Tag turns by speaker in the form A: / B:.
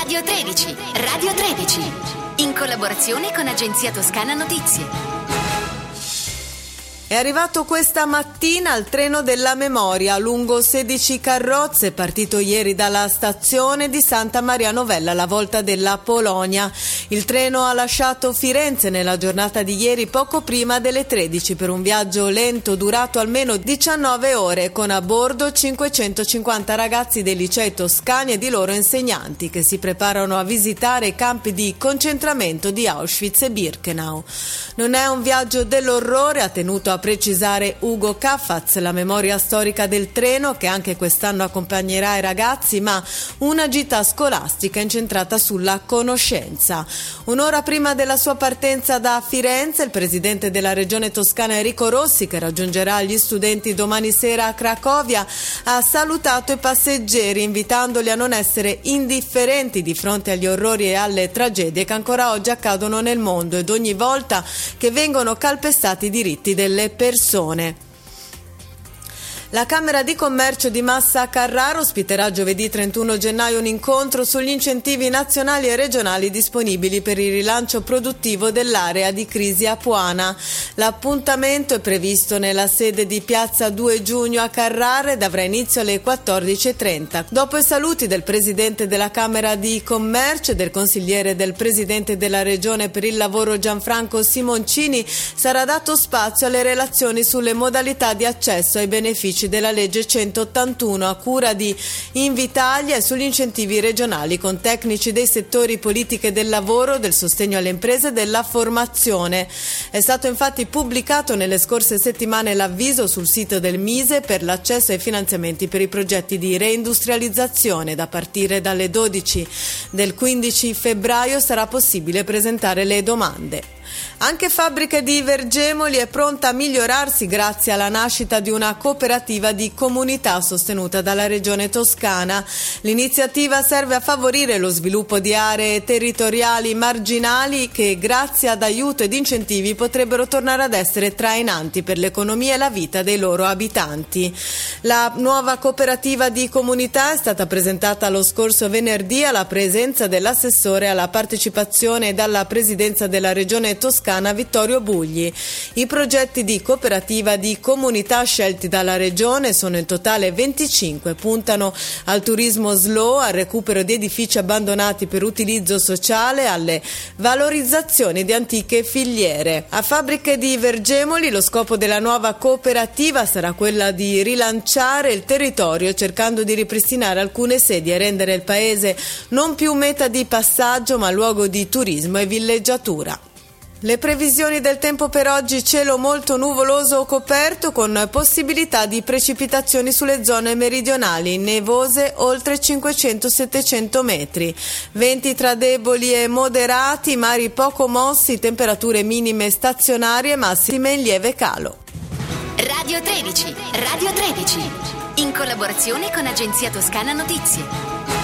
A: Radio 13, Radio 13, in collaborazione con Agenzia Toscana Notizie.
B: È arrivato questa mattina il treno della memoria, lungo 16 carrozze, partito ieri dalla stazione di Santa Maria Novella alla volta della Polonia. Il treno ha lasciato Firenze nella giornata di ieri poco prima delle 13 per un viaggio lento durato almeno 19 ore con a bordo 550 ragazzi dei licei toscani e di loro insegnanti che si preparano a visitare i campi di concentramento di Auschwitz e Birkenau. Non è un viaggio dell'orrore, ha tenuto a precisare Ugo Caffaz, la memoria storica del treno che anche quest'anno accompagnerà i ragazzi, ma una gita scolastica incentrata sulla conoscenza. Un'ora prima della sua partenza da Firenze, il presidente della regione toscana Enrico Rossi, che raggiungerà gli studenti domani sera a Cracovia, ha salutato i passeggeri invitandoli a non essere indifferenti di fronte agli orrori e alle tragedie che ancora oggi accadono nel mondo ed ogni volta che vengono calpestati i diritti delle persone. La Camera di Commercio di Massa Carrara ospiterà giovedì 31 gennaio un incontro sugli incentivi nazionali e regionali disponibili per il rilancio produttivo dell'area di crisi apuana. L'appuntamento è previsto nella sede di Piazza 2 Giugno a Carrara ed avrà inizio alle 14:30. Dopo i saluti del Presidente della Camera di Commercio e del consigliere del Presidente della Regione per il lavoro Gianfranco Simoncini, sarà dato spazio alle relazioni sulle modalità di accesso ai benefici della legge 181 a cura di Invitalia e sugli incentivi regionali con tecnici dei settori politiche del lavoro, del sostegno alle imprese e della formazione. È stato infatti pubblicato nelle scorse settimane l'avviso sul sito del Mise per l'accesso ai finanziamenti per i progetti di reindustrializzazione. Da partire dalle 12 del 15 febbraio sarà possibile presentare le domande. Anche Fabbriche di Vergemoli è pronta a migliorarsi grazie alla nascita di una cooperativa di comunità sostenuta dalla Regione Toscana. L'iniziativa serve a favorire lo sviluppo di aree territoriali marginali che grazie ad aiuto ed incentivi potrebbero tornare ad essere trainanti per l'economia e la vita dei loro abitanti. La nuova cooperativa di comunità è stata presentata lo scorso venerdì alla presenza dell'assessore alla partecipazione e alla presidenza della Regione Toscana Vittorio Bugli. I progetti di cooperativa di comunità scelti dalla Regione sono in totale 25, puntano al turismo slow, al recupero di edifici abbandonati per utilizzo sociale, alle valorizzazioni di antiche filiere. A Fabbriche di Vergemoli lo scopo della nuova cooperativa sarà quella di rilanciare il territorio cercando di ripristinare alcune sedi e rendere il paese non più meta di passaggio ma luogo di turismo e villeggiatura. Le previsioni del tempo per oggi: cielo molto nuvoloso o coperto con possibilità di precipitazioni sulle zone meridionali, nevose oltre 500-700 metri, venti tra deboli e moderati, mari poco mossi, temperature minime stazionarie, massime in lieve calo.
A: Radio 13, Radio 13, in collaborazione con Agenzia Toscana Notizie.